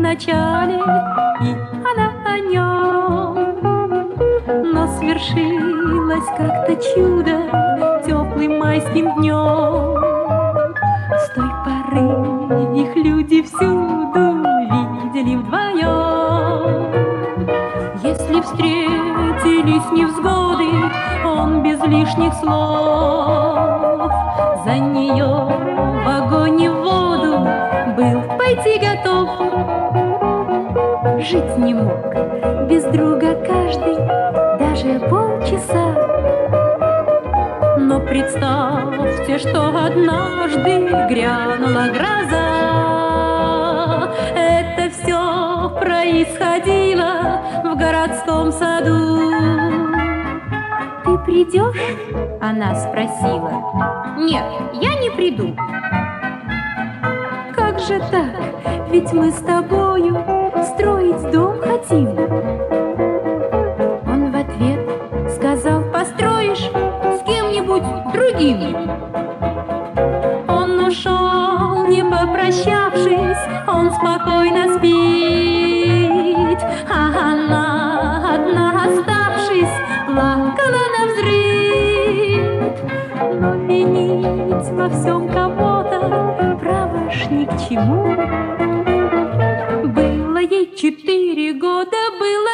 начале, и она о нем. Но свершилось как-то чудо теплым майским днем. С той поры их люди всюду видели вдвоем. Если встретились невзгоды, он без лишних слов за нее в огонь и в воду был пойти готов. Жить не мог без друга каждый, даже полчаса. Но представьте, что однажды грянула гроза. Это все происходило в городском саду. «Ты придешь?» — она спросила. «Нет, я не приду». «Как же так? Ведь мы с тобою строить дом хотим». Он в ответ сказал: «Построишь с кем-нибудь другим». Он ушел, не попрощавшись, он спокойно спит, а она, одна оставшись, плакала навзрыд. Но винить во всем кого-то, право ж ни к чему. Было ей 4 года, было